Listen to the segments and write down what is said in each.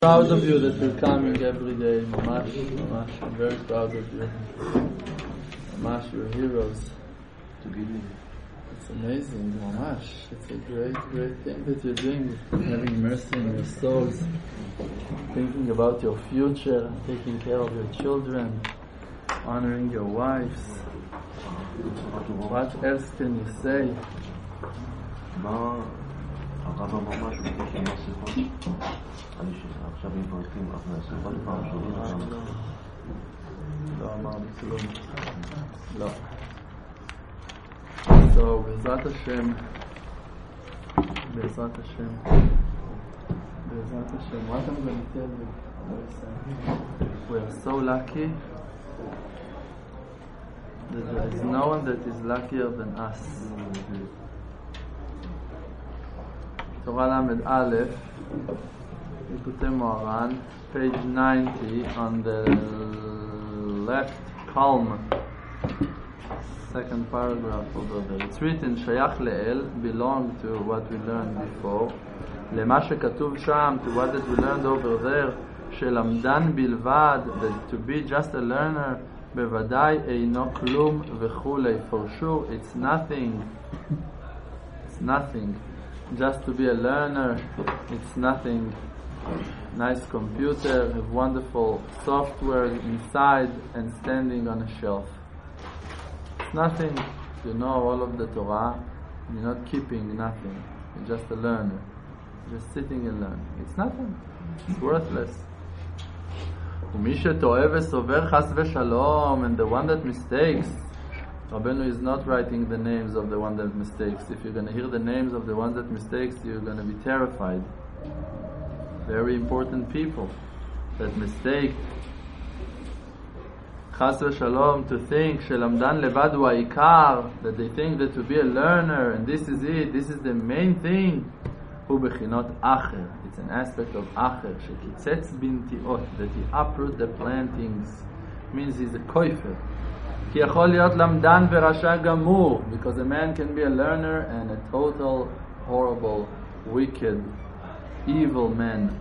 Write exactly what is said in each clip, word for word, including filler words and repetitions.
Proud of you that you're coming every day, Mamash, Mamash. I'm very proud of you. Mamash, you're heroes. It's amazing, Mamash. It's a great, great thing that you're doing, having mercy on your souls, thinking about your future, taking care of your children, honoring your wives. What else can you say? הרב אמר משהו בקשר למסכות. אני שעכשיו עם פרקים, אז נעשה עוד פעם שומעים אותם. לא אמרנו כלום. לא. So, בעזרת השם, בעזרת השם, בעזרת השם, what I'm going to tell you, we are so lucky that there is no one that is luckier than us. Torah Lamed Aleph, Likutei Moharan, page ninety, on the left column, second paragraph over there. It's written, Shayach Le'el, belong to what we learned before, Lema shekatuv sham, to what that we learned over there, Shelamdan bilvad, that to be just a learner, Bevadai eino klum v'chulei, for sure it's nothing, it's nothing. Just to be a learner, it's nothing. Nice computer, have wonderful software inside and standing on a shelf. It's nothing. You know all of the Torah, you're not keeping nothing. You're just a learner. You're just sitting and learning. It's nothing. It's worthless. ומי שטועה וסובר חס ושלום, and the one that mistakes, Rabbeinu is not writing the names of the one that mistakes. If you're going to hear the names of the ones that mistakes, you're going to be terrified. Very important people that mistake. Chas v'shalom, to think shelamdan levad hu ha'ikar, that they think that to be a learner and this is it, this is the main thing. Hu bechinot acher. It's an aspect of acher. Shekitzetz bintiot, that he uproot the plantings. Means he's a koifer. Because a man can be a learner and a total, horrible, wicked, evil man.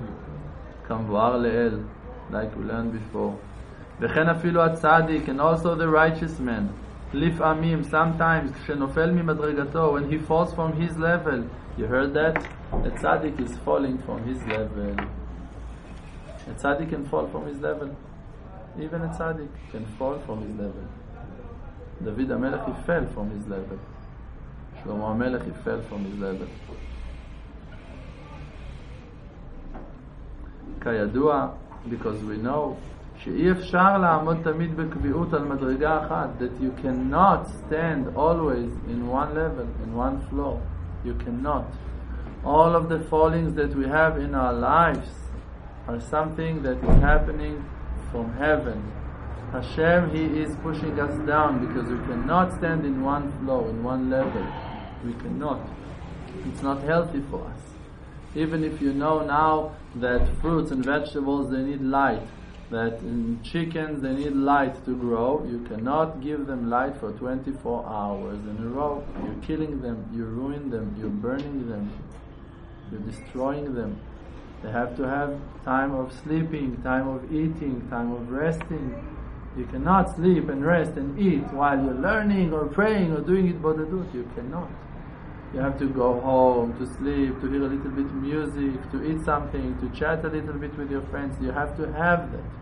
Like we learned before. And also the righteous man. Sometimes when he falls from his level. You heard that? A tzaddik is falling from his level. A tzaddik can fall from his level. Even a tzaddik can fall from his level. David HaMelech, he fell from his level. Shlomo HaMelech, he fell from his level. כידוע, because we know, שאי אפשר לעמוד תמיד בקביעות על מדרגה אחת, that you cannot stand always in one level, in one floor. You cannot. All of the fallings that we have in our lives are something that is happening from heaven. Hashem, He is pushing us down because we cannot stand in one flow, in one level. We cannot. It's not healthy for us. Even if you know now that fruits and vegetables, they need light, that in chickens they need light to grow, you cannot give them light for twenty-four hours in a row. You're killing them, you ruin them, you're burning them, you're destroying them. They have to have time of sleeping, time of eating, time of resting. You cannot sleep and rest and eat while you're learning or praying or doing it bodedut. You cannot. You have to go home to sleep, to hear a little bit of music, to eat something, to chat a little bit with your friends. You have to have that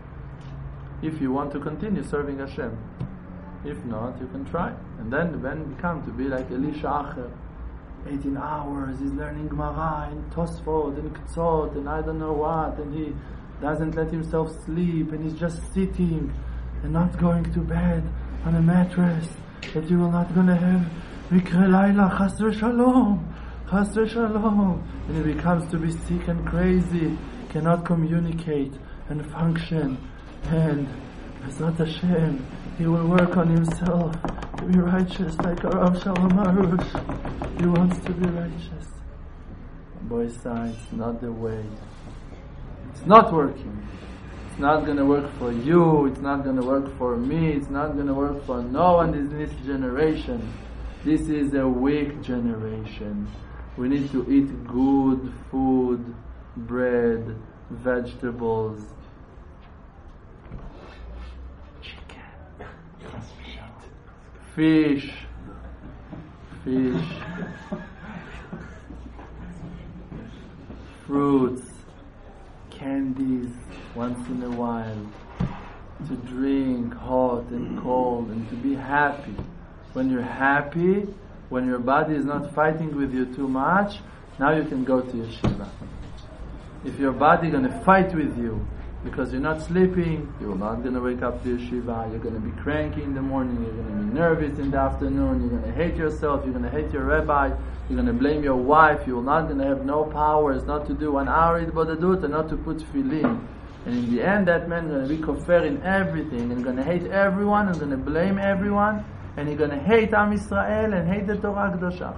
if you want to continue serving Hashem. If not, you can try. And then when you come to be like Elisha Acher, eighteen hours, he's learning Gemara and Tosfot and Ktsot and I don't know what, and he doesn't let himself sleep, and he's just sitting and not going to bed on a mattress, that you will not going to have Mikre Laila, Chas v'Shalom, Chas v'Shalom, and he becomes to be sick and crazy, cannot communicate and function, and Bezrat Hashem, he will work on himself to be righteous like Rav Shalom Arush. He wants to be righteous. Boy, it's not the way. It's not working. It's not going to work for you. It's not going to work for me. It's not going to work for no one in this generation. This is a weak generation. We need to eat good food, bread, vegetables, chicken, fish, fish, fruits, candies once in a while, to drink hot and cold, and to be happy. When you're happy, when your body is not fighting with you too much, now you can go to yeshiva. If your body is going to fight with you because you're not sleeping, you're not going to wake up to yeshiva, you're going to be cranky in the morning, you're going to be nervous in the afternoon, you're going to hate yourself, you're going to hate your rabbi, you're going to blame your wife, you're not going to have no powers not to do one hour hitbodedut and not to put tefillin. And in the end, that man is going to be kofar in everything, and going to hate everyone, and going to blame everyone, and he's going to hate Am Yisrael and hate the Torah Kedosha.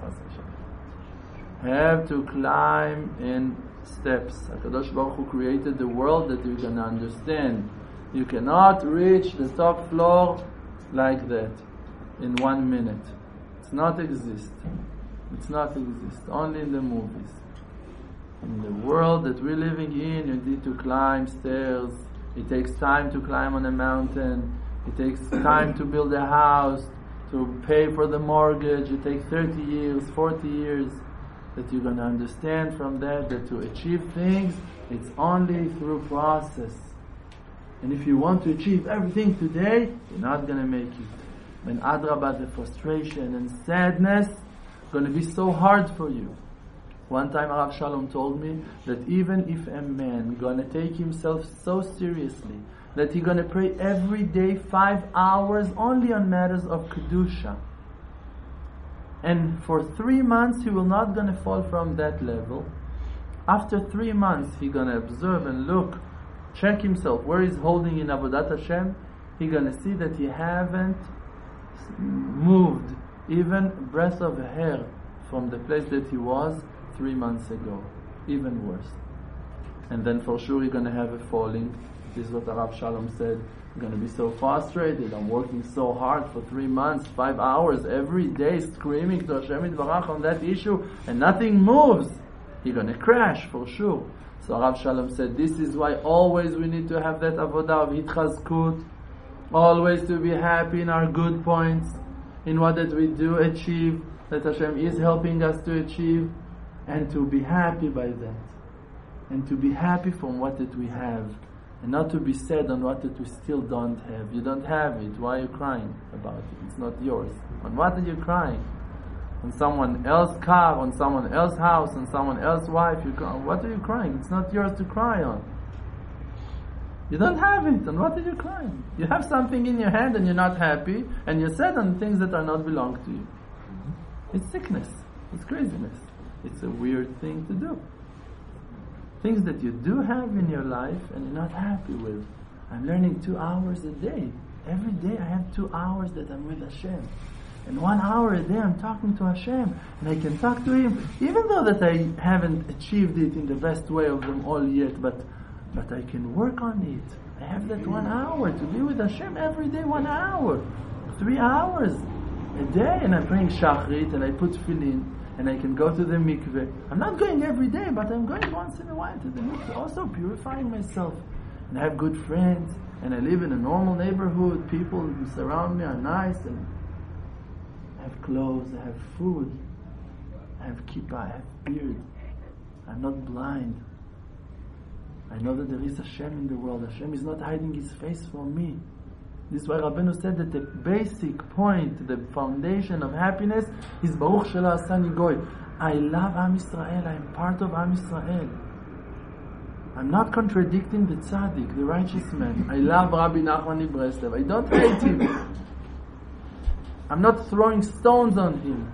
Have to climb in steps. HaKadosh Baruch Hu created the world that you're going to understand. You cannot reach the top floor like that in one minute. It's not exist. It's not exist. Only in the movies. In the world that we're living in, you need to climb stairs. It takes time to climb on a mountain. It takes time to build a house, to pay for the mortgage. It takes thirty years, forty years. That you're going to understand from that, that to achieve things, it's only through process. And if you want to achieve everything today, you're not going to make it. When adrabah, the frustration and sadness going to be so hard for you. One time Rav Shalom told me that even if a man going to take himself so seriously that he's going to pray every day five hours only on matters of Kedusha, and for three months he will not going to fall from that level. After three months he's going to observe and look, check himself where he's holding in Avodat Hashem. He's going to see that he haven't moved even a breath of a hair from the place that he was three months ago, even worse. And then for sure you're going to have a falling. This is what Rav Shalom said. You're going to be so frustrated. I'm working so hard for three months, five hours every day, screaming to Hashem Yitbarach on that issue, and nothing moves. You're going to crash for sure. So Rav Shalom said, this is why always we need to have that avodah of hitchazkut, always to be happy in our good points, in what that we do achieve, that Hashem is helping us to achieve, and to be happy by that, and to be happy from what that we have, and not to be sad on what that we still don't have. You don't have it. Why are you crying about it? It's not yours. On what are you crying? On someone else's car, on someone else's house, on someone else's wife. You cry. What are you crying? It's not yours to cry on. You don't have it. On what are you crying? You have something in your hand and you're not happy, and you're sad on things that are not belong to you. It's sickness. It's craziness. It's a weird thing to do. Things that you do have in your life and you're not happy with. I'm learning two hours a day. Every day I have two hours that I'm with Hashem. And one hour a day I'm talking to Hashem. And I can talk to Him, even though that I haven't achieved it in the best way of them all yet, but but I can work on it. I have that one hour to be with Hashem every day, one hour. Three hours a day. And I'm praying Shachrit and I put tefillin. And I can go to the mikveh. I'm not going every day, but I'm going once in a while to the mikveh, also purifying myself. And I have good friends, and I live in a normal neighborhood. People who surround me are nice, and I have clothes, I have food, I have kippah, I have beard. I'm not blind. I know that there is Hashem in the world. Hashem is not hiding His face from me. This is why Rabbeinu said that the basic point, the foundation of happiness is Baruch Shelo Asani Goy. I love Am Yisrael. I am part of Am Yisrael. I'm not contradicting the tzaddik, the righteous man. I love Rabbi Nachman Ibreslev. I don't hate him. I'm not throwing stones on him.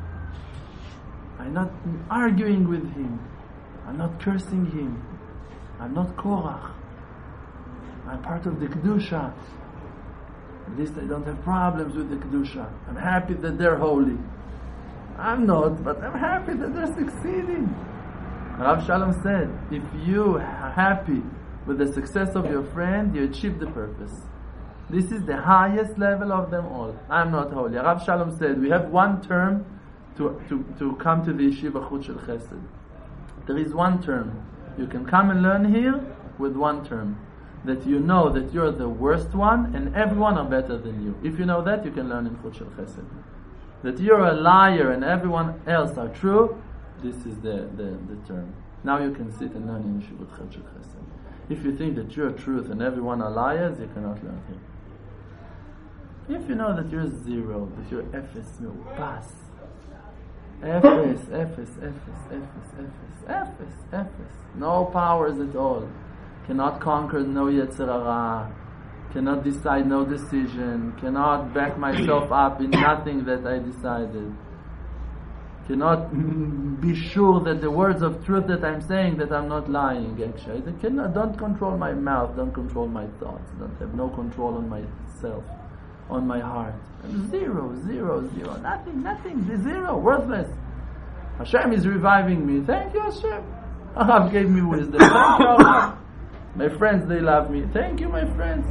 I'm not arguing with him. I'm not cursing him. I'm not Korach. I'm part of the Kedusha. At least I don't have problems with the Kedusha. I'm happy that they're holy. I'm not, but I'm happy that they're succeeding. Rav Shalom said, if you are happy with the success of your friend, you achieve the purpose. This is the highest level of them all. I'm not holy. Rav Shalom said, we have one term to, to, to come to the Yeshiva Chut Shel Chesed. There is one term. You can come and learn here with one term. That you know that you're the worst one and everyone are better than you. If you know that, you can learn in Chut Shel Chesed. That you're a liar and everyone else are true, this is the, the, the term. Now you can sit and learn in Yeshivot Chut Shel Chesed. If you think that you're truth and everyone are liars, you cannot learn here. If you know that you're zero, that you're efes me'upas, efes, efes, efes, efes, efes, efes, efes, no powers at all, cannot conquer no Yetzer Hara, cannot decide no decision, cannot back myself up in nothing that I decided, cannot be sure that the words of truth that I'm saying, that I'm not lying actually. I cannot, don't control my mouth, don't control my thoughts, don't have no control on myself, on my heart. Zero, zero, zero, nothing, nothing, zero, worthless. Hashem is reviving me. Thank you, Hashem. Hashem gave me wisdom. Thank you. My friends, they love me. Thank you, my friends.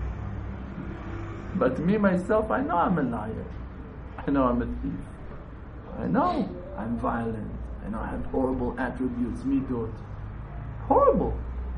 But me, myself, I know I'm a liar. I know I'm a thief. I know I'm violent. I know I have horrible attributes, midot. Horrible.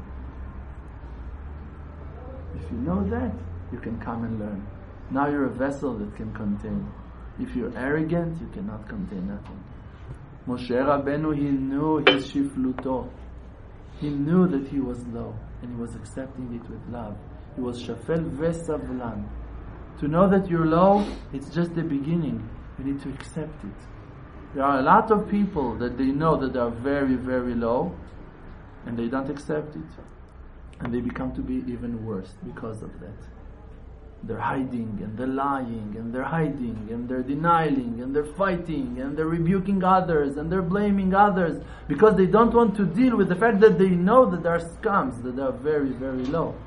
If you know that, you can come and learn. Now you're a vessel that can contain. If you're arrogant, you cannot contain nothing. Moshe Rabbeinu, he knew his shifluto. He knew that he was low, and he was accepting it with love. He was shafel vesavlan. To know that you're low, it's just the beginning. You need to accept it. There are a lot of people that they know that they are very, very low, and they don't accept it. And they become to be even worse because of that. They're hiding, and they're lying, and they're hiding, and they're denying, and they're fighting, and they're rebuking others, and they're blaming others, because they don't want to deal with the fact that they know that they are scums, that they are very, very low.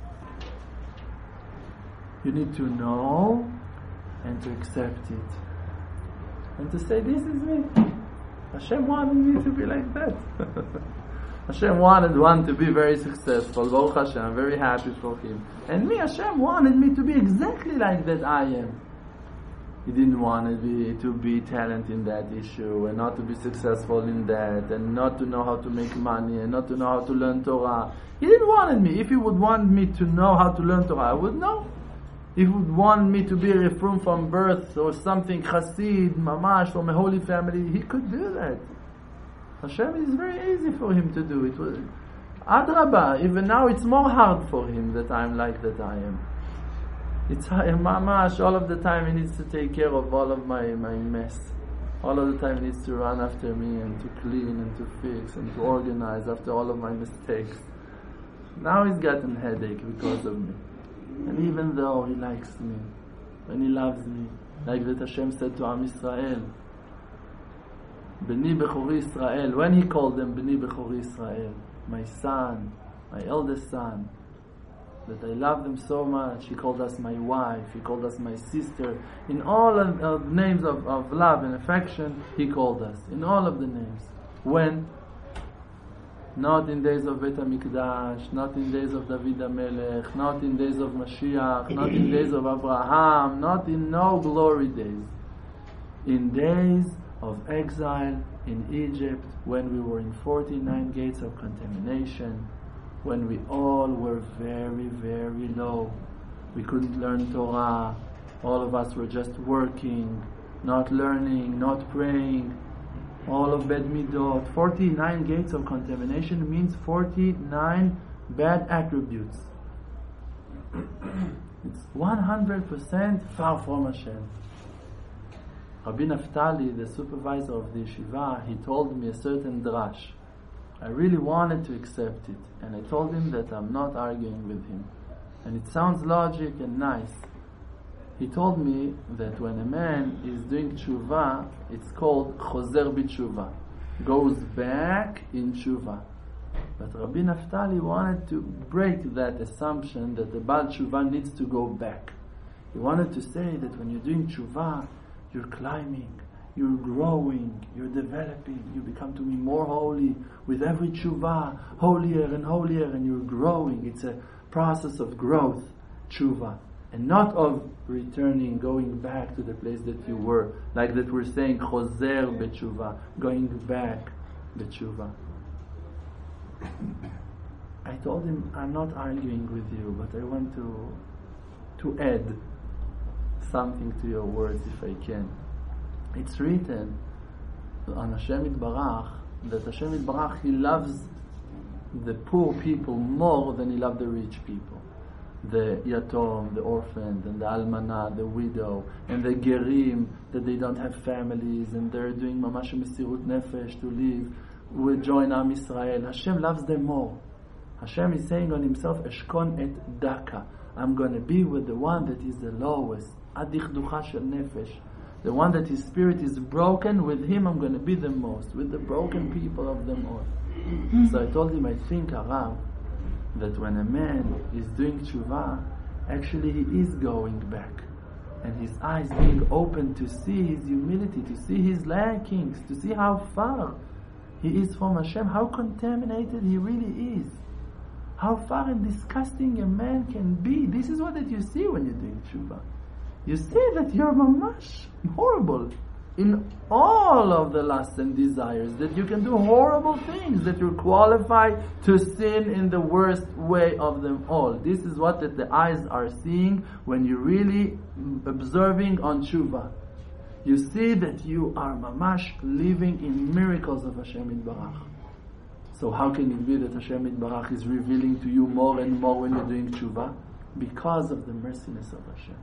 You need to know and to accept it. And to say, this is me. Hashem wanted me to be like that. Hashem wanted one to be very successful. Baruch Hashem, I'm very happy for him. And me, Hashem wanted me to be exactly like that I am. He didn't want to be, to be talent in that issue, and not to be successful in that, and not to know how to make money, and not to know how to learn Torah. He didn't want me. If he would want me to know how to learn Torah, I would know. If he would want me to be a Reform from birth, or something Chassid, Mamash, from a holy family, he could do that. Hashem is very easy for him to do it. Adrabah, even now it's more hard for him that I'm like that I am. It's Mamash, all of the time he needs to take care of all of my, my mess. All of the time he needs to run after me and to clean and to fix and to organize after all of my mistakes. Now he's gotten headache because of me. And even though he likes me, and he loves me, like that Hashem said to Am Yisrael, B'ni Bechori Yisrael, when he called them B'ni Bechori Yisrael, my son, my eldest son, that I love them so much. He called us my wife, he called us my sister. In all of the names of, of love and affection, he called us. In all of the names. When? Not in days of Bet HaMikdash, not in days of David HaMelech, not in days of Mashiach, not in days of Abraham, not in no glory days. In days of exile in Egypt, when we were in forty-nine gates of contamination, when we all were very, very low. We couldn't learn Torah. All of us were just working, not learning, not praying. All of bad midot. forty-nine gates of contamination means forty-nine bad attributes. It's one hundred percent far from Hashem. Rabbi Naftali, the supervisor of the yeshiva, he told me a certain drash. I really wanted to accept it, and I told him that I'm not arguing with him. And it sounds logic and nice. He told me that when a man is doing tshuva, it's called chozer b'tshuva, goes back in tshuva. But Rabbi Naftali wanted to break that assumption that the Baal tshuva needs to go back. He wanted to say that when you're doing tshuva, you're climbing, you're growing, you're developing, you become to be more holy with every tshuva, holier and holier, and you're growing. It's a process of growth, tshuva, and not of returning, going back to the place that you were, like that we're saying chozer b'tshuva, going back b'tshuva. I told him, I'm not arguing with you, but I want to to add something to your words if I can. It's written on Hashem Yitbarach that Hashem Yitbarach, He loves the poor people more than He loves the rich people. The yatom, the orphan, and the almana, the widow, and the gerim, that they don't have families, and they're doing mamash mesirut nefesh to live, will join Am Yisrael. Hashem loves them more. Hashem is saying on Himself, Eshkon et daka. I'm going to be with the one that is the lowest. Adich shel nefesh. The one that his spirit is broken, with him I'm going to be the most, with the broken people of them all. So I told him, I think, Arav, that when a man is doing tshuva, actually he is going back. And his eyes being open to see his humility, to see his lackings, to see how far he is from Hashem, how contaminated he really is. How far and disgusting a man can be. This is what that you see when you're doing tshuva. You see that you're mamash horrible in all of the lusts and desires, that you can do horrible things, that you're qualified to sin in the worst way of them all. This is what that the eyes are seeing when you're really observing on tshuva. You see that you are mamash living in miracles of Hashem Yitbarach. So how can it be that Hashem Yitbarach is revealing to you more and more when you're doing tshuva? Because of the merciness of Hashem.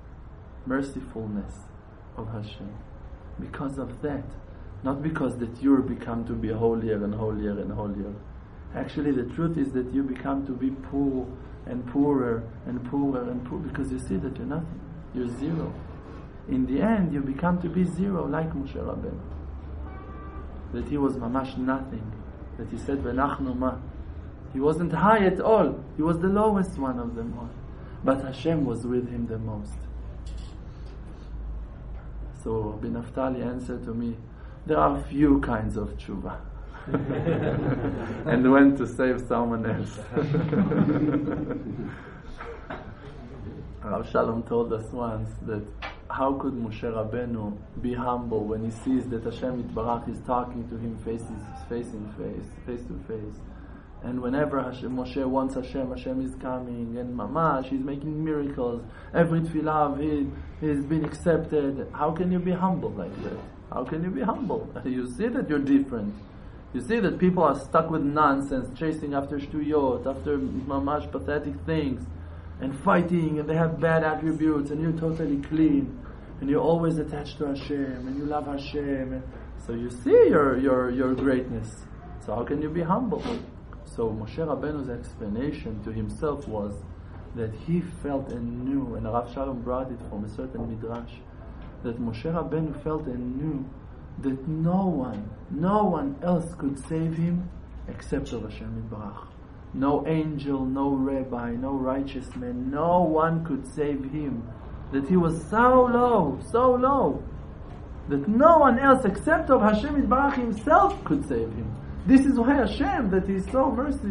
Mercifulness of Hashem. Because of that. Not because that you become to be holier and holier and holier. Actually the truth is that you become to be poor and poorer and poorer and poorer because you see that you're nothing. You're zero. In the end you become to be zero like Moshe Rabbeinu. That he was mamash nothing. That he said, V'nachnu ma. He wasn't high at all. He was the lowest one of them all. But Hashem was with him the most. So Rabbi Naftali answered to me, there are few kinds of tshuva. And went to save someone else. Rav Shalom told us once that how could Moshe Rabbeinu be humble when he sees that Hashem Yitbarach is talking to him faces, face in face, face to face. And whenever Hashem, Moshe wants Hashem, Hashem is coming, and mamash, he's making miracles. Every tefillah of his has been accepted. How can you be humble like that? How can you be humble? You see that you're different. You see that people are stuck with nonsense, chasing after shtuyot, after mamash pathetic things, and fighting, and they have bad attributes, and you're totally clean, and you're always attached to Hashem, and you love Hashem. And so you see your your your greatness. So how can you be humble? So Moshe Rabbeinu's explanation to himself was that he felt and knew, and Rav Shalom brought it from a certain midrash, that Moshe Rabbeinu felt and knew that no one, no one else could save him except of Hashem Yitbarach. No angel, no rabbi, no righteous man, no one could save him. That he was so low, so low, that no one else except of Hashem Yitbarach himself could save him. This is why Hashem, that He is so merciful,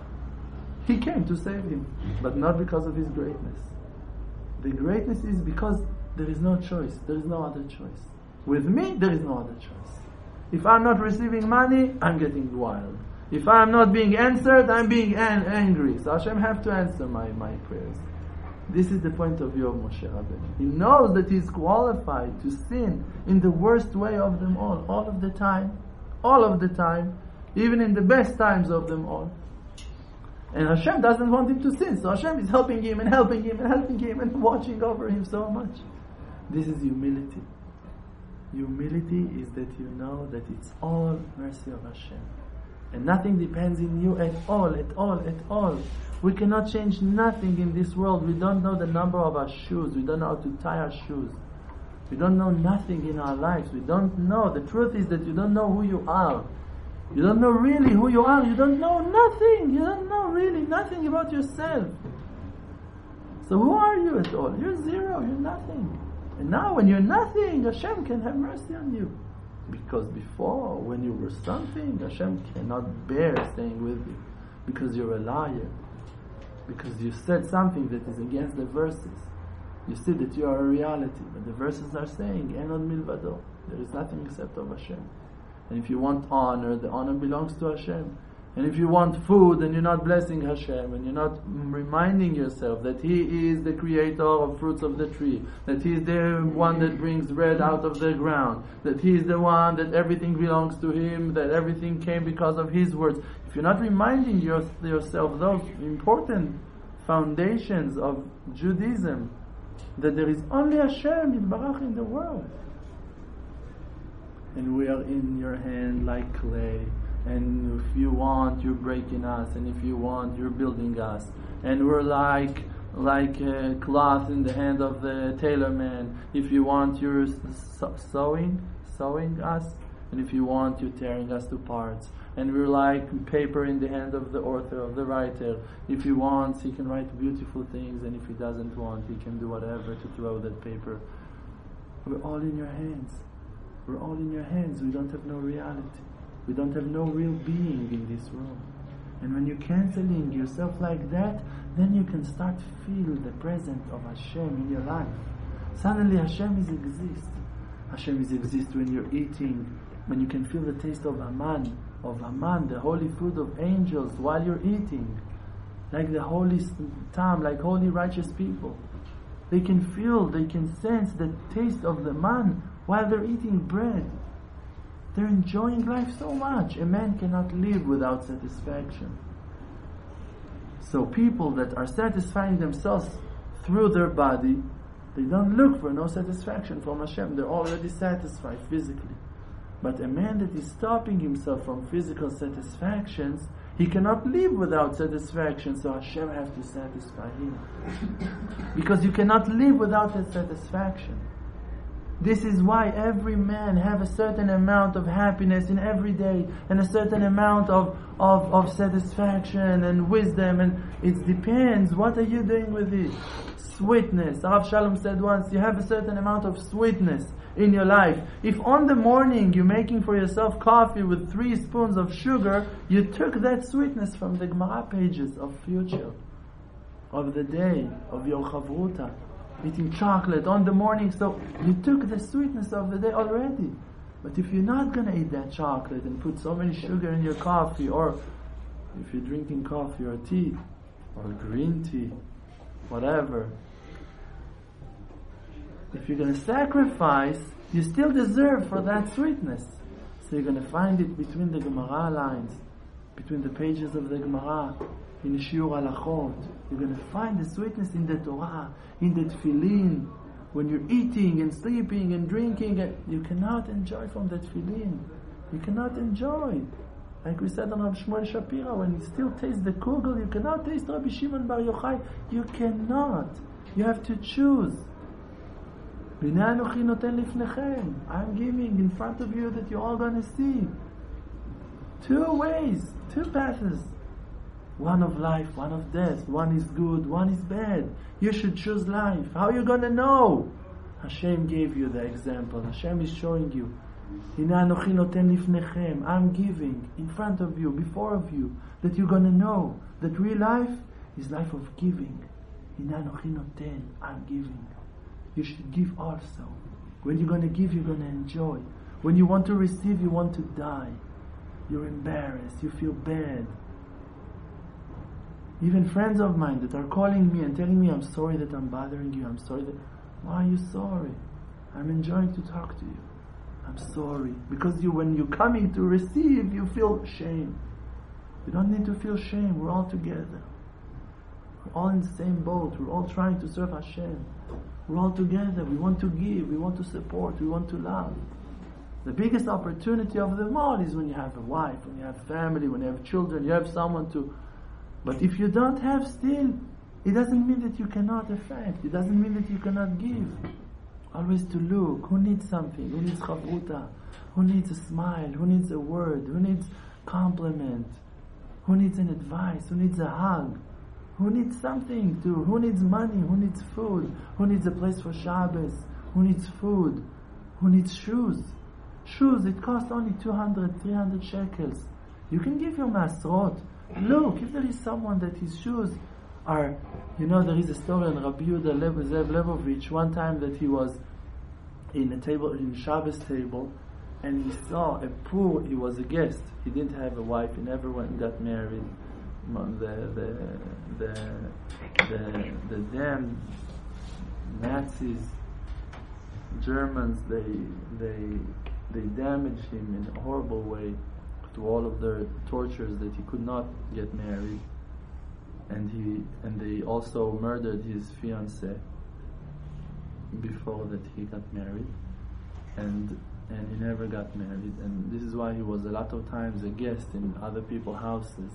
He came to save him, but not because of His greatness. The greatness is because there is no choice, there is no other choice. With me, there is no other choice. If I'm not receiving money, I'm getting wild. If I'm not being answered, I'm being an- angry. So Hashem have to answer my, my prayers. This is the point of view of Moshe Rabbeinu. He knows that he's qualified to sin in the worst way of them all, all of the time, all of the time, even in the best times of them all. And Hashem doesn't want him to sin, so Hashem is helping him and helping him and helping him and watching over him so much. This is humility. Humility is that you know that it's all mercy of Hashem. And nothing depends in you at all, at all, at all. We cannot change nothing in this world. We don't know the number of our shoes. We don't know how to tie our shoes. We don't know nothing in our lives. We don't know. The truth is that you don't know who you are. You don't know really who you are. You don't know nothing. You don't know really nothing about yourself. So who are you at all? You're zero. You're nothing. And now when you're nothing, Hashem can have mercy on you. Because before, when you were something, Hashem cannot bear staying with you. Because you're a liar. Because you said something that is against the verses. You see that you are a reality. But the verses are saying, Enod milvado. There is nothing except of Hashem. And if you want honor, the honor belongs to Hashem. And if you want food and you're not blessing Hashem, and you're not reminding yourself that He is the creator of fruits of the tree, that He is the one that brings bread out of the ground, that He is the one that everything belongs to Him, that everything came because of His words. If you're not reminding your, yourself those important foundations of Judaism, that there is only Hashem Yitbarach in the world, and we are in your hand like clay, and if you want, you're breaking us, and if you want, you're building us, and we're like like a cloth in the hand of the tailor man. If you want, you're sewing sewing us, and if you want, you're tearing us to parts. And we're like paper in the hand of the author, of the writer. If he wants, he can write beautiful things, and if he doesn't want, he can do whatever to throw that paper. We're all in your hands. We're all in your hands. We don't have no reality. We don't have no real being in this world. And when you're canceling yourself like that, then you can start to feel the presence of Hashem in your life. Suddenly Hashem is exist. Hashem is exist when you're eating, when you can feel the taste of Aman, of Aman, the holy food of angels, while you're eating. Like the holy Tam, like holy righteous people. They can feel, they can sense the taste of the man while they're eating bread. They're enjoying life so much. A man cannot live without satisfaction. So people that are satisfying themselves through their body, they don't look for no satisfaction from Hashem. They're already satisfied physically. But a man that is stopping himself from physical satisfactions, he cannot live without satisfaction, so Hashem has to satisfy him. Because you cannot live without that satisfaction. This is why every man have a certain amount of happiness in every day, and a certain amount of, of, of satisfaction and wisdom, and it depends, what are you doing with it? Sweetness. Rav Shalom said once, you have a certain amount of sweetness in your life. If on the morning you're making for yourself coffee with three spoons of sugar, you took that sweetness from the Gemara pages of future, of the day, of your chavruta. Eating chocolate on the morning, so you took the sweetness of the day already. But if you're not going to eat that chocolate and put so many sugar in your coffee, or if you're drinking coffee or tea, or green tea, whatever, if you're going to sacrifice, you still deserve for that sweetness. So you're going to find it between the Gemara lines, between the pages of the Gemara, in the Shiur Halachot. You're going to find the sweetness in the Torah, in the Tefillin. When you're eating and sleeping and drinking, you cannot enjoy from the Tefillin. You cannot enjoy. Like we said on Rabbi Shmuel Shapira, when you still taste the kugel, you cannot taste Rabbi Shimon Bar Yochai. You cannot. You have to choose. I'm giving in front of you that you're all going to see. Two ways, two paths. One of life, one of death. One is good, one is bad. You should choose life. How are you going to know? Hashem gave you the example. Hashem is showing you. I'm giving in front of you, before of you, that you're going to know that real life is life of giving. I'm giving. You should give also. When you're going to give, you're going to enjoy. When you want to receive, you want to die. You're embarrassed. You feel bad. Even friends of mine that are calling me and telling me, I'm sorry that I'm bothering you, I'm sorry that... Why are you sorry? I'm enjoying to talk to you. I'm sorry. Because you, when you're coming to receive, you feel shame. You don't need to feel shame. We're all together. We're all in the same boat. We're all trying to serve Hashem. We're all together. We want to give. We want to support. We want to love. The biggest opportunity of them all is when you have a wife, when you have family, when you have children, you have someone to... But if you don't have still, it doesn't mean that you cannot affect. It doesn't mean that you cannot give. Always to look. Who needs something? Who needs chavruta? Who needs a smile? Who needs a word? Who needs compliment? Who needs an advice? Who needs a hug? Who needs something to? Who needs money? Who needs food? Who needs a place for Shabbos? Who needs food? Who needs shoes? Shoes, it costs only two hundred, three hundred shekels. You can give your masrot. Look, if there is someone that his shoes are, you know, there is a story on Rabbi Yehuda Zev Lebovich, one time that he was in a table, in Shabbos table, and he saw a poor, he was a guest, he didn't have a wife, he never went and got married. The, the, the, the, the damn Nazis, Germans, they, they, they damaged him in a horrible way through all of their tortures that he could not get married. And he and they also murdered his fiancée before that he got married, and and he never got married. And this is why he was a lot of times a guest in other people's houses.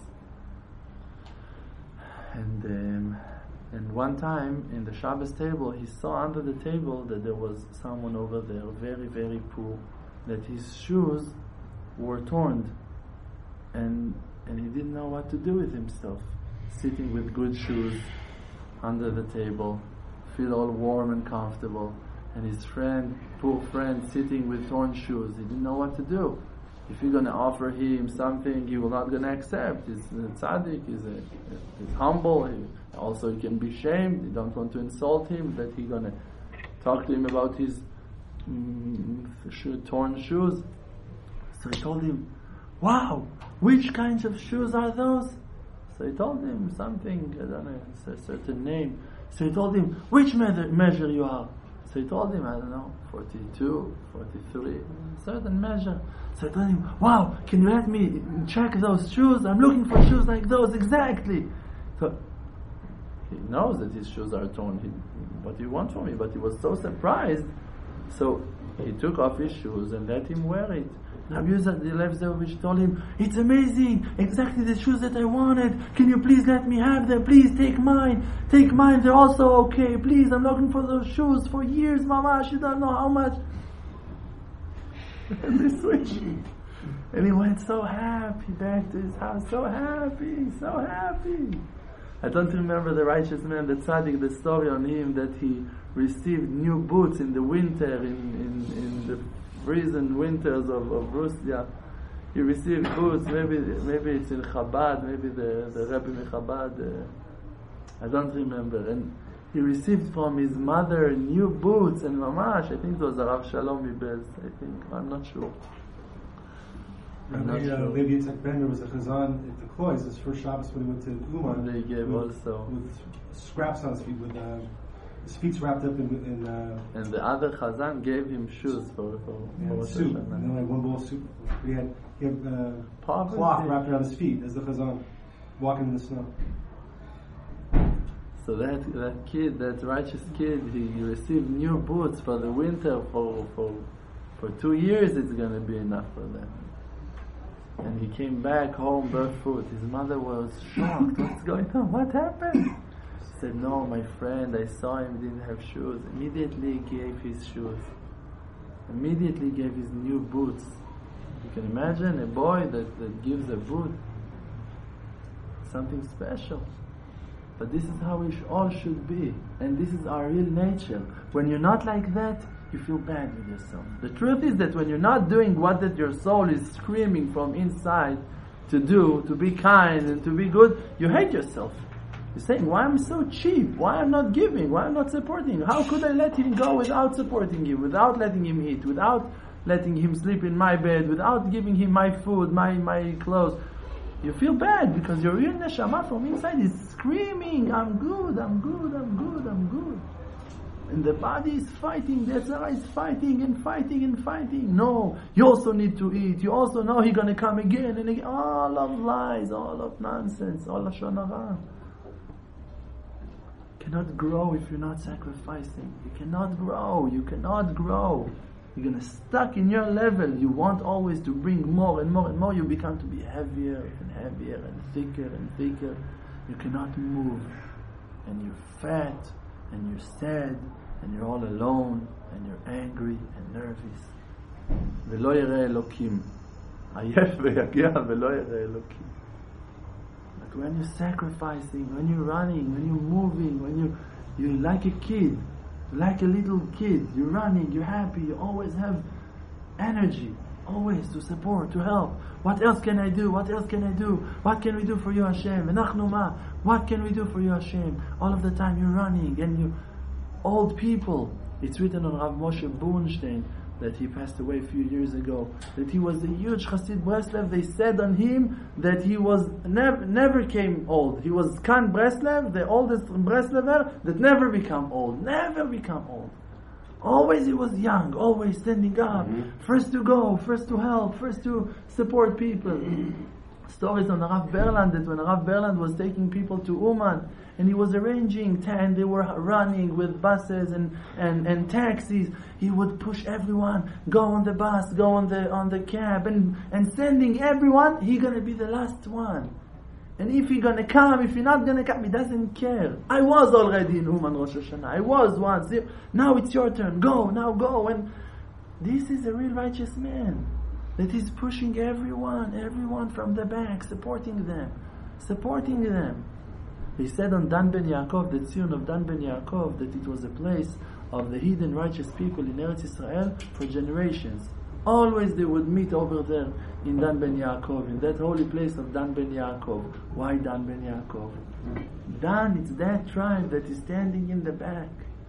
And um, and one time in the Shabbos table, he saw under the table that there was someone over there, very very poor, that his shoes were torn, and and he didn't know what to do with himself. Sitting with good shoes under the table, feel all warm and comfortable, and his friend, poor friend, sitting with torn shoes. He didn't know what to do. If you're going to offer him something, he will not going to accept. He's a tzaddik, he's, a, he's humble. He, also, he can be shamed. You don't want to insult him. That he's going to talk to him about his mm, shoe, torn shoes. So he told him, "Wow, which kinds of shoes are those?" So he told him something, I don't know, a certain name. So he told him, "Which measure, measure you are?" So he told him, I don't know, forty-two, forty-three, a certain measure. So he told him, "Wow, can you let me check those shoes? I'm looking for shoes like those exactly." So he knows that his shoes are torn. He, what do you want from me? But he was so surprised. So he took off his shoes and let him wear it. Rabbi Levzovich told him, "It's amazing, exactly the shoes that I wanted. Can you please let me have them? Please take mine, take mine, they're also okay. Please, I'm looking for those shoes for years, mamash, you don't know how much." And they switched. And he went so happy back to his house, so happy, so happy. I don't remember the righteous man, the tzaddik, the story on him that he received new boots in the winter, in, in, in the freezing winters of, of Russia. He received boots, maybe maybe it's in Chabad, maybe the, the Rebbe in Chabad, uh, I don't remember. And he received from his mother new boots, and mamash, I think it was Rav Shalom Ibez, I think, I'm not sure. I'm not uh, sure. Maybe it's like Ben, there was a chazan at the Klois, his first Shabbos when he went to Uman. They gave with, also. with scraps on his feet, with uh, his feet wrapped up in. in uh, and the other chazan gave him shoes for, for, yeah, for soup. Hashanah. And then like one bowl of soup. He had, he had uh, Poverty. cloth wrapped around his feet as the chazan, walking in the snow. So that that kid, that righteous kid, he received new boots for the winter for for for two years. It's going to be enough for them. And he came back home barefoot. His mother was shocked. What's going on? What happened? She said, "No, my friend, I saw him, didn't have shoes." Immediately gave his shoes. Immediately gave his new boots. You can imagine a boy that, that gives a boot. Something special. But this is how we sh- all should be. And this is our real nature. When you're not like that, you feel bad with yourself. The truth is that when you're not doing what that your soul is screaming from inside to do, to be kind and to be good, you hate yourself. You're saying, "Why am I so cheap? Why am I not giving? Why am I not supporting? How could I let him go without supporting him, without letting him eat, without letting him sleep in my bed, without giving him my food, my, my clothes?" You feel bad because your real neshama from inside is screaming, "I'm good, I'm good, I'm good, I'm good." And the body is fighting, the Yetzirah is fighting and fighting and fighting. No, you also need to eat. You also know he's going to come again and again. All of lies, all of nonsense, all of Lashon Hara. You cannot grow if you're not sacrificing. You cannot grow. You cannot grow. You're going to stuck in your level. You want always to bring more and more and more. You become to be heavier and heavier and thicker and thicker. You cannot move. And you're fat and you're sad and you're all alone and you're angry and nervous. ולא יראה אלוקים. עייף ויגע ולא יראה אלוקים. But when you're sacrificing, when you're running, when you're moving, when you you're like a kid, like a little kid, you're running, you're happy, you always have energy, always to support, to help. What else can I do? What else can I do? What can we do for you, Hashem? V'nachnu ma? What can we do for you, Hashem? All of the time you're running, and you, old people. It's written on Rav Moshe Bornstein that he passed away a few years ago, that he was a huge Chassid Breslev. They said on him that he was never never came old. He was Khan Breslev, the oldest Breslever that never become old, never become old. Always he was young, always standing up, mm-hmm. first to go, first to help, first to support people. Stories on Rav Berland, that when Rav Berland was taking people to Uman, and he was arranging, and they were running with buses and, and, and taxis, he would push everyone, go on the bus, go on the on the cab, and, and sending everyone, he gonna be the last one. And if he gonna come, if he not gonna come, he doesn't care. I was already in Uman Rosh Hashanah. I was once. Now it's your turn. Go, now go. And this is a real righteous man that is pushing everyone, everyone from the back, supporting them, supporting them. He said on Dan Ben Yaakov, the Tzion of Dan Ben Yaakov, that it was a place of the hidden righteous people in Eretz Israel for generations. Always they would meet over there in Dan Ben Yaakov, in that holy place of Dan Ben Yaakov. Why Dan Ben Yaakov? Dan, it's that tribe that is standing in the back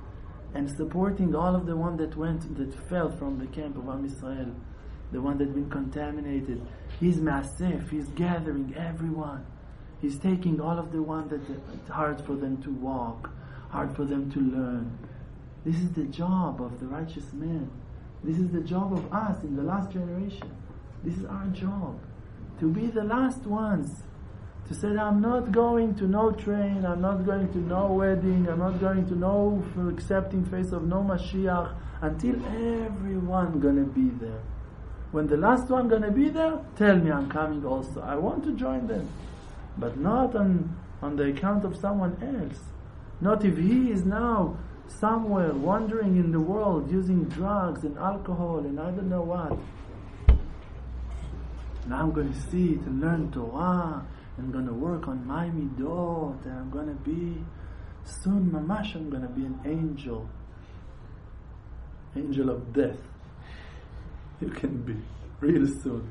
and supporting all of the one that went, that fell from the camp of Am Yisrael, the one that been contaminated. He's Maasef, he's gathering everyone. He's taking all of the one that it's hard for them to walk, hard for them to learn. This is the job of the righteous man. This is the job of us in the last generation. This is our job. To be the last ones. To say, I'm not going to no train, I'm not going to no wedding, I'm not going to no accepting face of no Mashiach, until everyone gonna be there. When the last one gonna be there, tell me I'm coming also. I want to join them. But not on, on the account of someone else. Not if he is now somewhere wandering in the world using drugs and alcohol and I don't know what. Now I'm going to sit and learn Torah. I'm going to work on my midot, and I'm going to be soon, mamash, I'm going to be an angel. Angel of death. You can be real soon.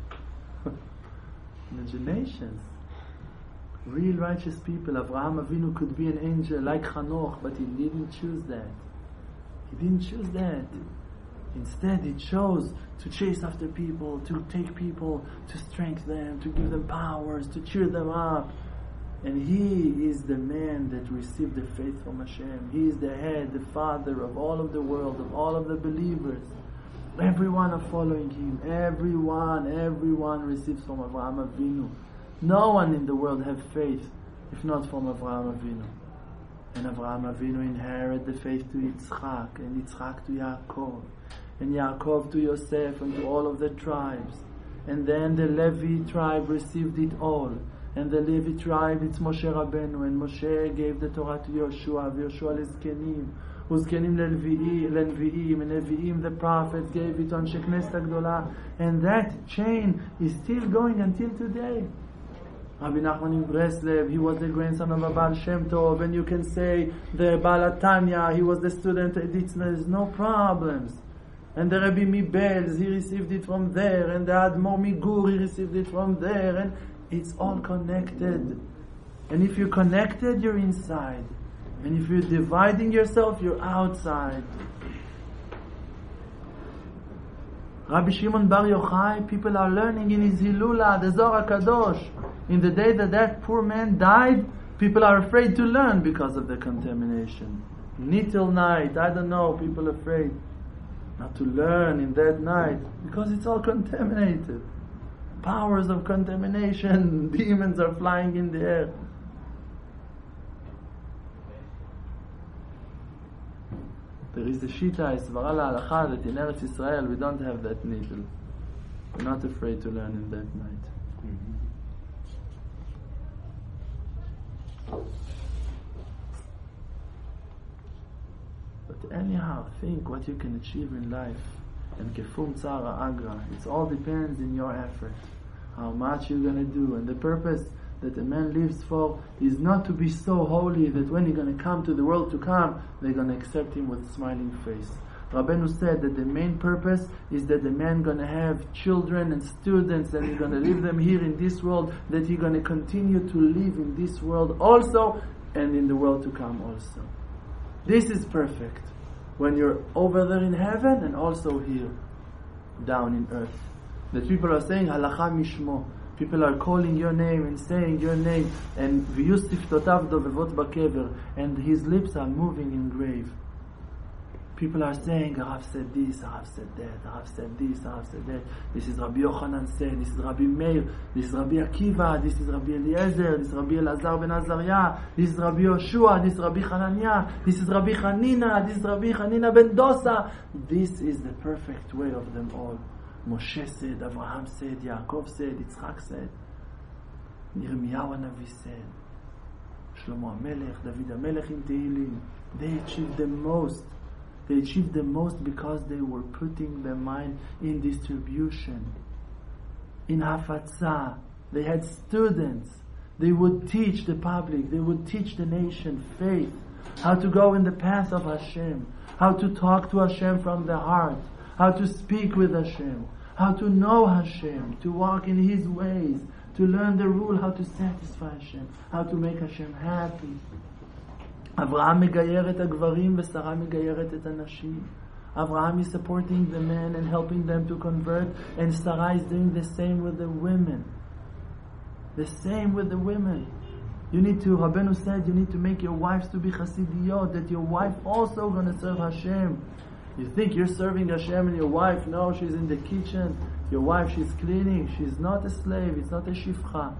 Imaginations. Real righteous people. Avraham Avinu could be an angel like Chanoch, but he didn't choose that. He didn't choose that. Instead, he chose to chase after people, to take people, to strengthen them, to give them powers, to cheer them up. And he is the man that received the faith from Hashem. He is the head, the father of all of the world, of all of the believers. Everyone are following him. Everyone, everyone receives from Avraham Avinu. No one in the world have faith if not from Avraham Avinu. And Avraham Avinu inherited the faith to Yitzchak, and Yitzchak to Yaakov, and Yaakov to Yosef, and to all of the tribes. And then the Levi tribe received it all. And the Levi tribe, it's Moshe Rabbeinu, and Moshe gave the Torah to Yoshua, Yoshua Lezkenim, Uzkenim Lenvi'im, and Levi'im, the prophets, gave it on Sheknes Agdola. And that chain is still going until today. Rabbi Nachman in Breslev, he was the grandson of a Baal Shem Tov, and you can say the Baal Tanya, he was the student at Ditzner, there's no problems. And the Rabbi Mibelz, he received it from there, and the Admor Migur, he received it from there, and it's all connected. And if you're connected, you're inside. And if you're dividing yourself, you're outside. Rabbi Shimon Bar Yochai, people are learning in his Hilula, the Zohar HaKadosh. In the day that that poor man died, people are afraid to learn because of the contamination. Nittil night, I don't know, people are afraid not to learn in that night because it's all contaminated. Powers of contamination, demons are flying in the air. There is the Shita, Svara L'Halacha, that in Eretz Israel we don't have that nittil. We're not afraid to learn in that night. But anyhow, think what you can achieve in life. And kefum tzara agra. It all depends in your effort. How much you're going to do. And the purpose that a man lives for is not to be so holy that when he's going to come to the world to come, they're going to accept him with a smiling face. Rabbeinu said that the main purpose is that the man going to have children and students, and he's going to leave them here in this world, that he's going to continue to live in this world also, and in the world to come also. This is perfect. when you're over there in heaven and also here, down in earth. That people are saying, Halacha Mishmo. People are calling your name and saying your name, and v'yu siftotav dovevot bakever, and his lips are moving in grave. People are saying, Rav said this, Rav said that, Rav said this, Rav said that. This is Rabbi Yochanan said, this is Rabbi Meir, this is Rabbi Akiva, this is Rabbi Eliezer, this is Rabbi Elazar ben Azariah, this is Rabbi Yoshua, this is Rabbi Hananiah, this is Rabbi Hanina, this is Rabbi Hanina ben Dosa. This is the perfect way of them all. Moshe said, Avraham said, Yaakov said, Yitzchak said, Yirmiyahu Hanavi said, Shlomo HaMelech, David HaMelech in Tehillim. They achieved the most. They achieved the most because they were putting their mind in distribution, in hafatzah. They had students. They would teach the public. They would teach the nation faith, how to go in the path of Hashem, how to talk to Hashem from the heart, how to speak with Hashem, how to know Hashem, to walk in His ways, to learn the rule, how to satisfy Hashem, how to make Hashem happy. Avraham megayer et הגברים ושרה megayeret et הנשים. Avraham is supporting the men and helping them to convert, and Sarah is doing the same with the women. The same with the women. You need to, Rabbeinu said, you need to make your wives to be Chasidiyot, that your wife also going to serve Hashem. You think you're serving Hashem and your wife, no, she's in the kitchen. Your wife, she's cleaning. She's not a slave. It's not a shifcha.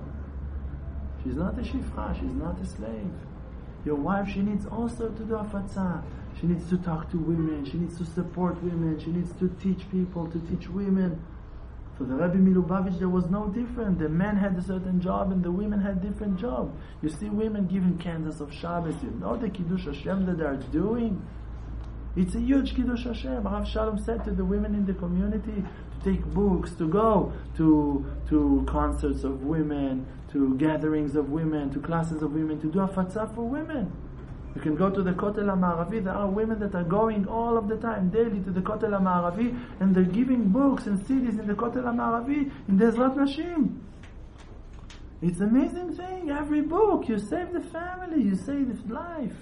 She's not a shifcha. She's not a slave. Your wife, she needs also to do afatzah. She needs to talk to women. She needs to support women. She needs to teach people, to teach women. For the Rebbe Milubavitch, there was no different. The men had a certain job and the women had different job. You see women giving candles of Shabbos. You know the Kiddush Hashem that they are doing? It's a huge Kiddush Hashem. Rav Shalom said to the women in the community to take books, to go to to concerts of women, to gatherings of women, to classes of women, to do afatzah for women. You can go to the Kotel HaMa'aravi. There are women that are going all of the time, daily, to the Kotel HaMa'aravi, and they're giving books and C Ds in the Kotel HaMa'aravi in Ezrat Nashim. It's an amazing thing. Every book, you save the family, you save life.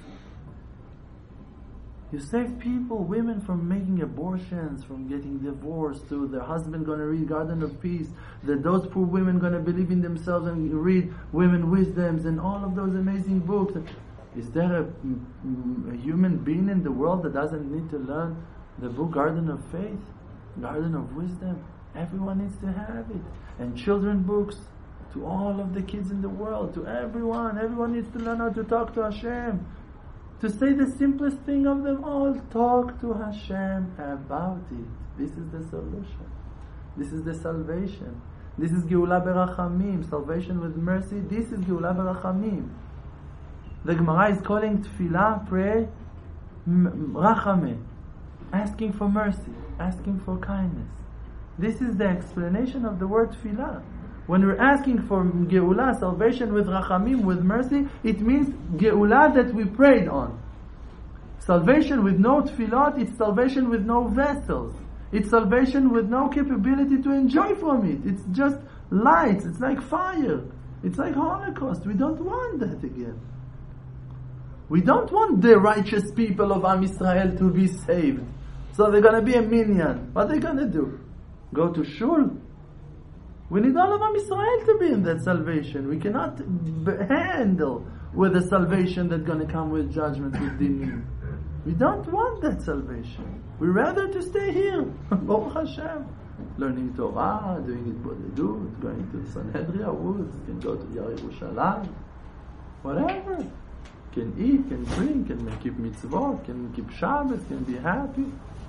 You save people, women, from making abortions, from getting divorced, to their husband going to read Garden of Peace, that those poor women going to believe in themselves and read Women Wisdoms and all of those amazing books. Is there a, a human being in the world that doesn't need to learn the book Garden of Faith, Garden of Wisdom? Everyone needs to have it. And children books to all of the kids in the world, to everyone. Everyone needs to learn how to talk to Hashem. To say the simplest thing of them all, talk to Hashem about it. This is the solution. This is the salvation. This is Geula Berachamim, salvation with mercy. This is Geula Berachamim. The Gemara is calling Tefillah, pray, Rachameh, asking for mercy, asking for kindness. This is the explanation of the word Tefillah. When we're asking for Geula, salvation with Rachamim, with mercy, it means Geula that we prayed on. Salvation with no tefillot, it's salvation with no vessels. It's salvation with no capability to enjoy from it. It's just lights, it's like fire. It's like Holocaust. We don't want that again. We don't want the righteous people of Am Yisrael to be saved. So they're going to be a minyan. What are they going to do? Go to shul? We need all of Am Yisrael to be in that salvation. We cannot b- handle with the salvation that's going to come with judgment, with dinim. We don't want that salvation. We'd rather to stay here. Baruch Hashem. Learning Torah, doing it bodedut, going to the Sanhedria woods, can go to Yar Yerushalayim. Whatever. Can eat, can drink, can keep mitzvot, can keep Shabbos, can be happy.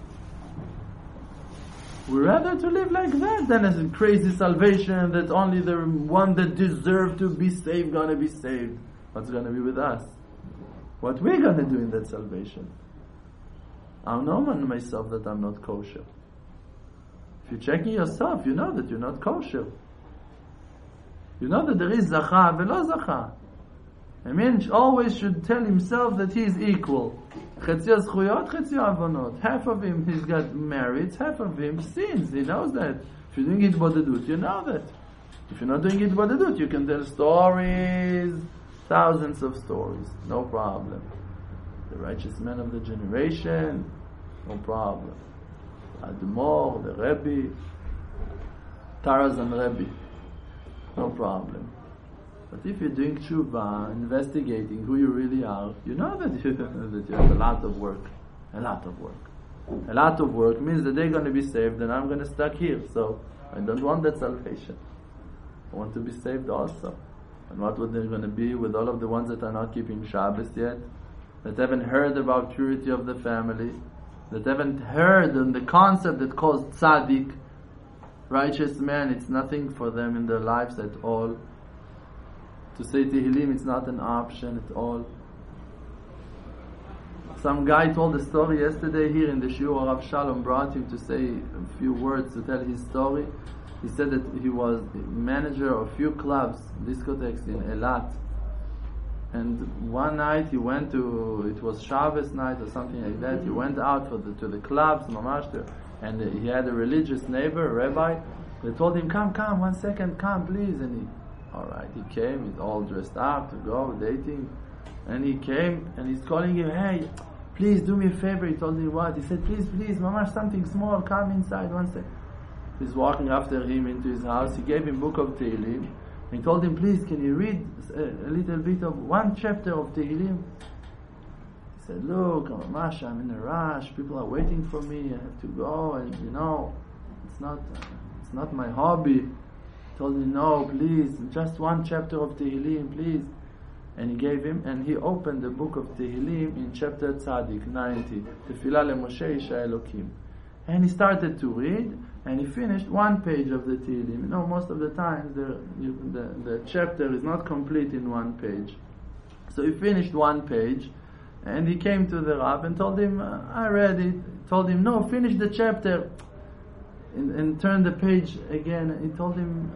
We'd rather to live like that than as a crazy salvation that only the one that deserves to be saved gonna be saved. What's gonna be with us? What we're gonna do in that salvation? I know myself that I'm not kosher. If you're checking yourself, you know that you're not kosher. You know that there is zacha velo zacha. A man always should tell himself that he is equal. Chetzio zchuyot, chetzio avonot. Half of him he's got merits, half of him sins. He knows that. If you're doing it bodedut, you know that. If you're not doing it bodedut, you can tell stories, thousands of stories, no problem. The righteous men of the generation, no problem. Admor, the Rebbe, Tarazan Rebbe, no problem. But if you're doing tshuva, investigating who you really are, you know that you, that you have a lot of work. A lot of work. A lot of work means that they're going to be saved and I'm going to stuck here. So I don't want that salvation. I want to be saved also. And what would they going to be with all of the ones that are not keeping Shabbos yet? That haven't heard about purity of the family? That haven't heard on the concept that calls tzaddik, righteous man, it's nothing for them in their lives at all. To say Tehillim, it's not an option at all. Some guy told a story yesterday here in the shiur. Rav Shalom brought him to say a few words to tell his story. He said that he was manager of a few clubs, discotheques in Eilat. And one night he went to, it was Shabbos night or something like that, he went out for the, to the clubs, mamash, and he had a religious neighbor, a rabbi. They told him, come, come, one second, come please. And he, alright, he came, he's all dressed up to go, dating. And he came and he's calling him, hey, please do me a favor. He told me what? He said, please, please, mamash, something small, come inside, one second. He's walking after him into his house. He gave him book of Tehillim. He told him, please, can you read a, a little bit of one chapter of Tehillim? He said, look, mamash, I'm in a rush. People are waiting for me. I have to go, and you know, it's not, uh, it's not my hobby. He told me, no, please, just one chapter of Tehillim, please. And he gave him, and he opened the book of Tehillim in chapter Tzadik ninety, Tefillah leMoshe Isha Elokim. And he started to read, and he finished one page of the Tehillim. You know, most of the times the, you, the the chapter is not complete in one page. So he finished one page, and he came to the Rav and told him, uh, I read it. Told him, no, finish the chapter, and, and turn the page again. He told him,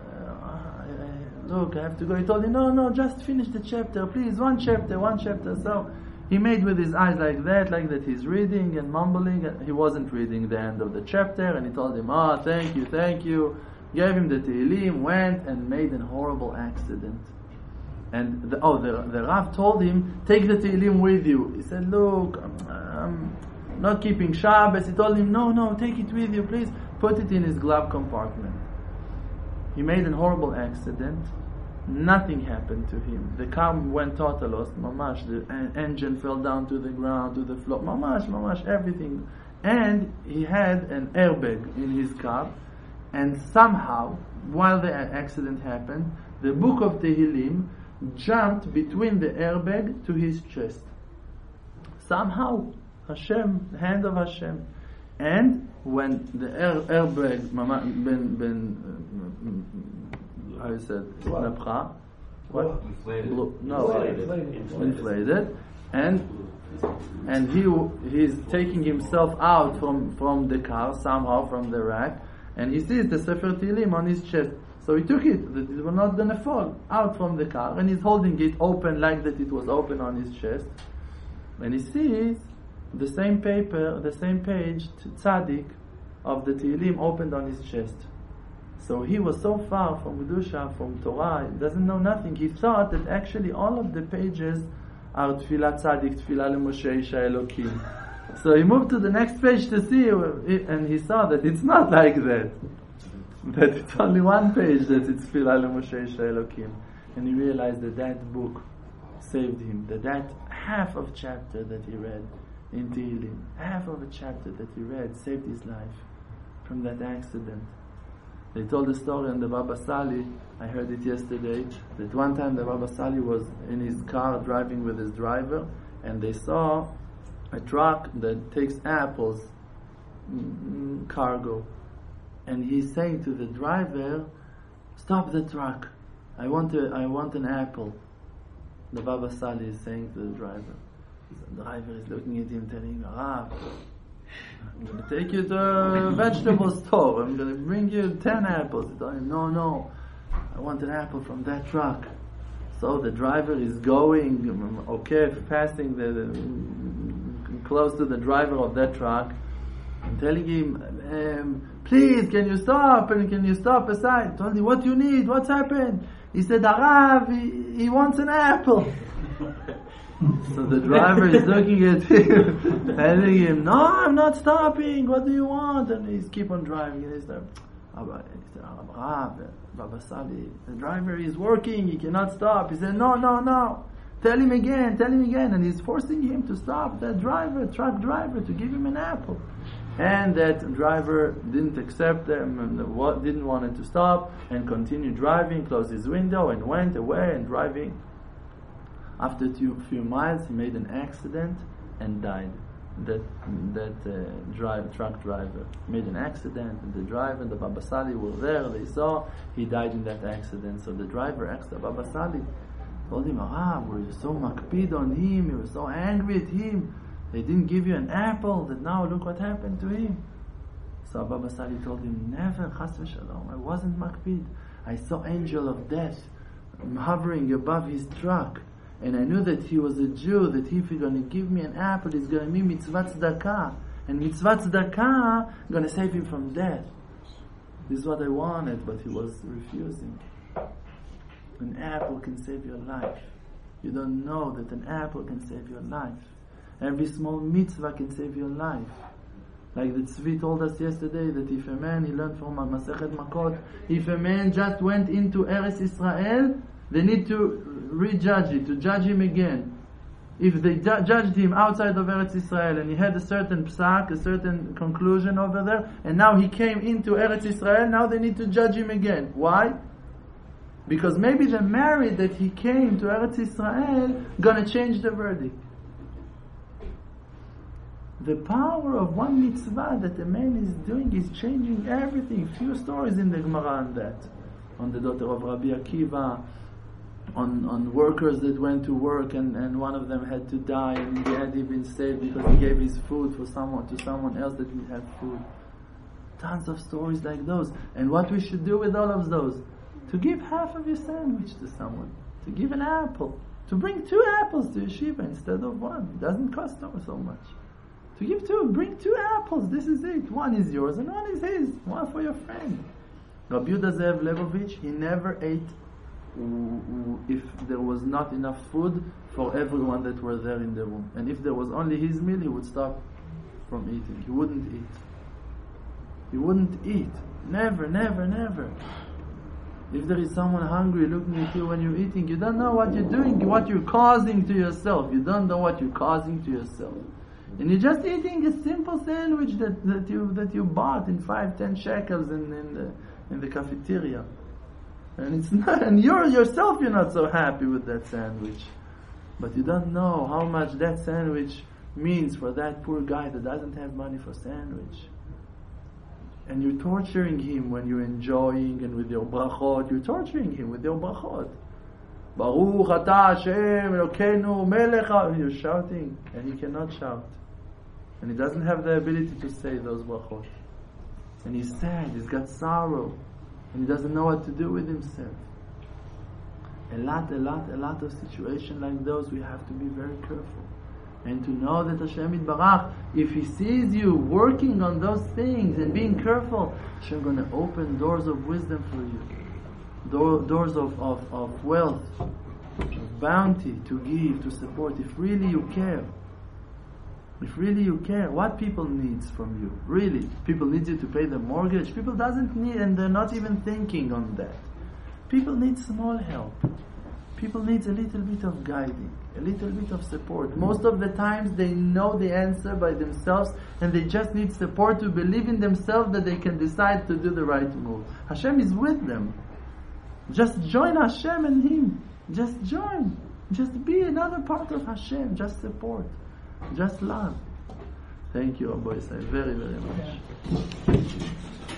look, I have to go. He told him, no, no, just finish the chapter, please, one chapter, one chapter. So he made with his eyes like that, like that he's reading and mumbling. He wasn't reading the end of the chapter, and he told him, oh, thank you, thank you. Gave him the Tehillim, went and made a horrible accident. And the, oh, the, the Rav told him, take the Tehillim with you. He said, look, I'm, I'm not keeping Shabbos. He told him, no, no, take it with you, please. Put it in his glove compartment. He made a horrible accident. Nothing happened to him. The car went total loss. Mamash, the en- engine fell down to the ground, to the floor. Mamash, mamash, everything. And he had an airbag in his car. And somehow, while the accident happened, the book of Tehillim jumped between the airbag to his chest. Somehow, Hashem, hand of Hashem. And when the air, airbag, mama, ben, ben, uh, how you said, Napcha, what? Inflated. Blo- no, Inflated. inflated. inflated, and and he he's taking himself out from from the car somehow from the rack, and he sees the Sefer Tehillim on his chest. So he took it, that it was not going to fall out from the car, and he's holding it open like that it was open on his chest, and he sees the same paper, the same page, Tzaddik, of the Tehillim opened on his chest. So he was so far from Kedusha, from Torah, he doesn't know nothing. He thought that actually all of the pages are Tfilah Tzaddik, Tfilah leMoshe Isha Elokim. So he moved to the next page to see, and he saw that it's not like that. That it's only one page that it's Tfilah leMoshe Isha Elokim. And he realized that that book saved him, that that half of chapter that he read in Tehillim, half of a chapter that he read saved his life from that accident. They told the story on the Baba Sali, I heard it yesterday, that one time the Baba Sali was in his car driving with his driver, and they saw a truck that takes apples, mm, cargo. And he's saying to the driver, stop the truck, I want a, I want an apple. The Baba Sali is saying to the driver. The driver is looking at him, telling him, ah, I'm going to take you to a vegetable store. I'm going to bring you ten apples. He told him, no, no, I want an apple from that truck. So the driver is going, okay, passing the, the close to the driver of that truck, and telling him, um, please, can you stop? And can you stop aside? He told him, what do you need? What's happened? He said, Arav, he, he wants an apple. So the driver is looking at him, telling him, "No, I'm not stopping. What do you want?" And he's keep on driving. And he's like, Baba Sali, the driver is working. He cannot stop. He said, "No, no, no. Tell him again. Tell him again." And he's forcing him to stop. That driver, truck driver, to give him an apple. And that driver didn't accept them and didn't want him to stop and continued driving, closed his window and went away and driving. After a few, few miles, he made an accident and died. That that uh, drive, truck driver made an accident, and the driver and the Baba Sali were there. They saw he died in that accident. So the driver asked the Baba Sali, told him, "Ah, we were so makpid on him. You were so angry at him. They didn't give you an apple. That now look what happened to him." So Baba Sali told him, "Never, chas v'shalom. I wasn't makpid. I saw angel of death hovering above his truck. And I knew that he was a Jew, that if he's going to give me an apple, he's going to be mitzvah tzedakah. And mitzvah tzedakah going to save him from death. This is what I wanted," but he was refusing. An apple can save your life. You don't know that an apple can save your life. Every small mitzvah can save your life. Like the Tzvi told us yesterday, that if a man, he learned from Masechet Makot, if a man just went into Eretz Israel, they need to rejudge it, to judge him again. If they ju- judged him outside of Eretz Israel and he had a certain psak, a certain conclusion over there, and now he came into Eretz Israel, now they need to judge him again. Why? Because maybe the merit that he came to Eretz Israel gonna change the verdict. The power of one mitzvah that a man is doing is changing everything. Few stories in the Gemara on that. On the daughter of Rabbi Akiva, on, on workers that went to work and, and one of them had to die, and in the end he been saved because he gave his food for someone to someone else that didn't have food. Tons of stories like those. And what we should do with all of those? To give half of your sandwich to someone. To give an apple. To bring two apples to yeshiva instead of one. It doesn't cost so much. To give two, bring two apples. This is it. One is yours and one is his. One for your friend. Rabbi Yehuda Zev Lebovich, he never ate if there was not enough food for everyone that were there in the room. And if there was only his meal, he would stop from eating. He wouldn't eat. He wouldn't eat. Never, never, never. If there is someone hungry looking at you when you're eating, you don't know what you're doing, what you're causing to yourself. You don't know what you're causing to yourself. And you're just eating a simple sandwich that, that you that you bought in five, ten shekels in, in the in the cafeteria. And it's not, and you're yourself you're not so happy with that sandwich. But you don't know how much that sandwich means for that poor guy that doesn't have money for sandwich. And you're torturing him when you're enjoying, and with your brachot, you're torturing him with your brachot. Baruch atah Hashem Elokeinu melech ha-, you're shouting, and he cannot shout. And he doesn't have the ability to say those brachot. And he's sad, he's got sorrow, and he doesn't know what to do with himself. A lot, a lot, a lot of situations like those, we have to be very careful. And to know that Hashem Yitbarach, if He sees you working on those things and being careful, Hashem going to open doors of wisdom for you. Door, doors of, of, of wealth, of bounty to give, to support, if really you care. If really you care, what people needs from you? Really, people need you to pay the mortgage. People doesn't need, and they're not even thinking on that. People need small help. People need a little bit of guiding, a little bit of support. Most of the times they know the answer by themselves, and they just need support to believe in themselves that they can decide to do the right move. Hashem is with them. Just join Hashem and Him. Just join. Just be another part of Hashem. Just support. Just love. Thank you, Abba Yisrael, very, very much.